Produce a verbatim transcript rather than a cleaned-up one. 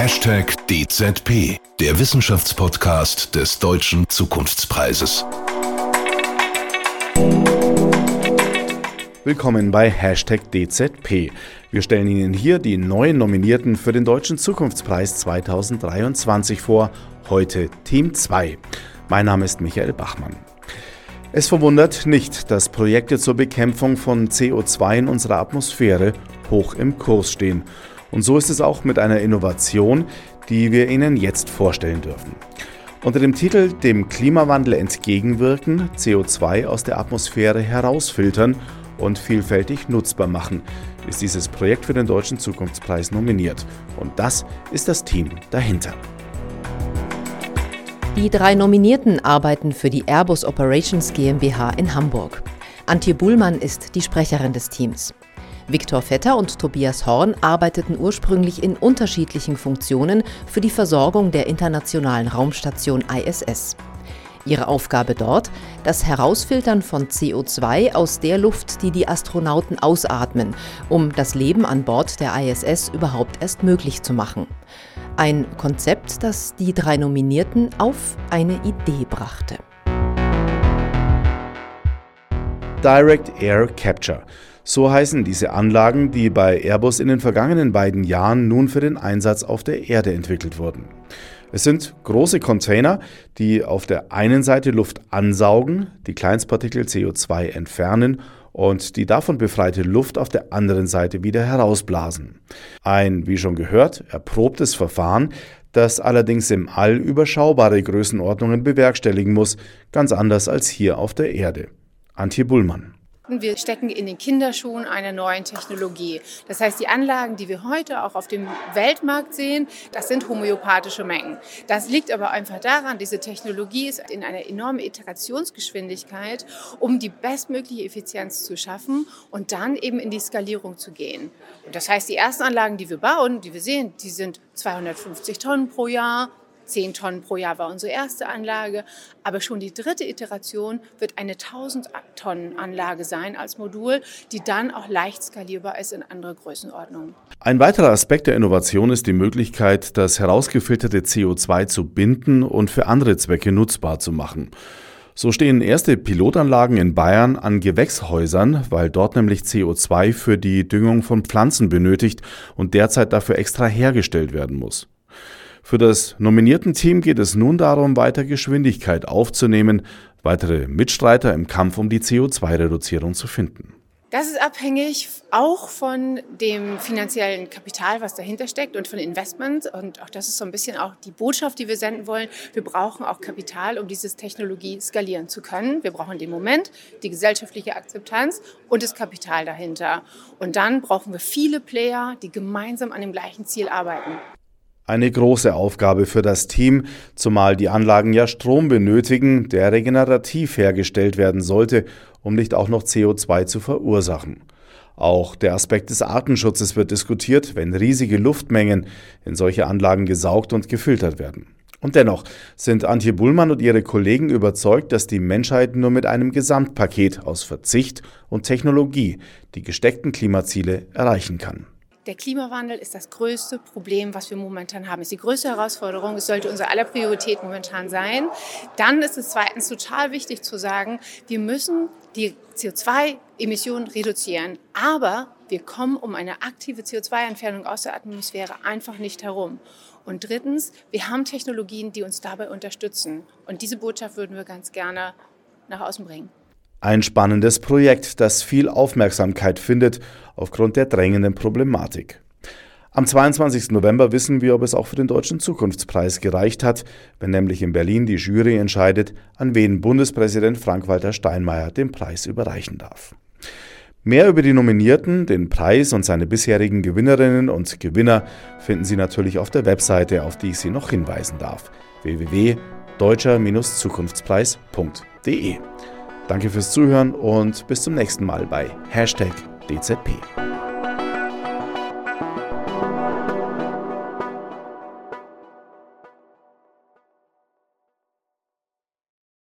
Hashtag D Z P, der Wissenschaftspodcast des Deutschen Zukunftspreises. Willkommen bei Hashtag D Z P. Wir stellen Ihnen hier die neuen Nominierten für den Deutschen Zukunftspreis zweitausenddreiundzwanzig vor. Heute Team zwei. Mein Name ist Michael Bachmann. Es verwundert nicht, dass Projekte zur Bekämpfung von C O zwei in unserer Atmosphäre hoch im Kurs stehen. Und so ist es auch mit einer Innovation, die wir Ihnen jetzt vorstellen dürfen. Unter dem Titel Dem Klimawandel entgegenwirken, C O zwei aus der Atmosphäre herausfiltern und vielfältig nutzbar machen, ist dieses Projekt für den Deutschen Zukunftspreis nominiert. Und das ist das Team dahinter. Die drei Nominierten arbeiten für die Airbus Operations GmbH in Hamburg. Antje Buhlmann ist die Sprecherin des Teams. Viktor Vetter und Tobias Horn arbeiteten ursprünglich in unterschiedlichen Funktionen für die Versorgung der internationalen Raumstation I S S. Ihre Aufgabe dort: das Herausfiltern von C O zwei aus der Luft, die die Astronauten ausatmen, um das Leben an Bord der I S S überhaupt erst möglich zu machen. Ein Konzept, das die drei Nominierten auf eine Idee brachte. Direct Air Capture. So heißen diese Anlagen, die bei Airbus in den vergangenen beiden Jahren nun für den Einsatz auf der Erde entwickelt wurden. Es sind große Container, die auf der einen Seite Luft ansaugen, die Kleinstpartikel C O zwei entfernen und die davon befreite Luft auf der anderen Seite wieder herausblasen. Ein, wie schon gehört, erprobtes Verfahren, das allerdings im All überschaubare Größenordnungen bewerkstelligen muss, ganz anders als hier auf der Erde. Antje Buhlmann. Wir stecken in den Kinderschuhen einer neuen Technologie. Das heißt, die Anlagen, die wir heute auch auf dem Weltmarkt sehen, das sind homöopathische Mengen. Das liegt aber einfach daran, diese Technologie ist in einer enormen Iterationsgeschwindigkeit, um die bestmögliche Effizienz zu schaffen und dann eben in die Skalierung zu gehen. Und das heißt, die ersten Anlagen, die wir bauen, die wir sehen, die sind zweihundertfünfzig Tonnen pro Jahr. zehn Tonnen pro Jahr war unsere erste Anlage, aber schon die dritte Iteration wird eine tausend Tonnen Anlage sein als Modul, die dann auch leicht skalierbar ist in andere Größenordnungen. Ein weiterer Aspekt der Innovation ist die Möglichkeit, das herausgefilterte C O zwei zu binden und für andere Zwecke nutzbar zu machen. So stehen erste Pilotanlagen in Bayern an Gewächshäusern, weil dort nämlich C O zwei für die Düngung von Pflanzen benötigt und derzeit dafür extra hergestellt werden muss. Für das nominierten Team geht es nun darum, weiter Geschwindigkeit aufzunehmen, weitere Mitstreiter im Kampf um die C O zwei Reduzierung zu finden. Das ist abhängig auch von dem finanziellen Kapital, was dahinter steckt und von Investments. Und auch das ist so ein bisschen auch die Botschaft, die wir senden wollen. Wir brauchen auch Kapital, um diese Technologie skalieren zu können. Wir brauchen den Moment, die gesellschaftliche Akzeptanz und das Kapital dahinter. Und dann brauchen wir viele Player, die gemeinsam an dem gleichen Ziel arbeiten. Eine große Aufgabe für das Team, zumal die Anlagen ja Strom benötigen, der regenerativ hergestellt werden sollte, um nicht auch noch C O zwei zu verursachen. Auch der Aspekt des Artenschutzes wird diskutiert, wenn riesige Luftmengen in solche Anlagen gesaugt und gefiltert werden. Und dennoch sind Antje Buhlmann und ihre Kollegen überzeugt, dass die Menschheit nur mit einem Gesamtpaket aus Verzicht und Technologie die gesteckten Klimaziele erreichen kann. Der Klimawandel ist das größte Problem, was wir momentan haben. Es ist die größte Herausforderung. Es sollte unsere aller Priorität momentan sein. Dann ist es zweitens total wichtig zu sagen, wir müssen die C O zwei Emissionen reduzieren. Aber wir kommen um eine aktive C O zwei Entfernung aus der Atmosphäre einfach nicht herum. Und drittens, wir haben Technologien, die uns dabei unterstützen. Und diese Botschaft würden wir ganz gerne nach außen bringen. Ein spannendes Projekt, das viel Aufmerksamkeit findet aufgrund der drängenden Problematik. Am zweiundzwanzigsten November wissen wir, ob es auch für den Deutschen Zukunftspreis gereicht hat, wenn nämlich in Berlin die Jury entscheidet, an wen Bundespräsident Frank-Walter Steinmeier den Preis überreichen darf. Mehr über die Nominierten, den Preis und seine bisherigen Gewinnerinnen und Gewinner finden Sie natürlich auf der Webseite, auf die ich Sie noch hinweisen darf: w w w punkt deutscher Zukunftspreis punkt de. Danke fürs Zuhören und bis zum nächsten Mal bei Hashtag D Z P.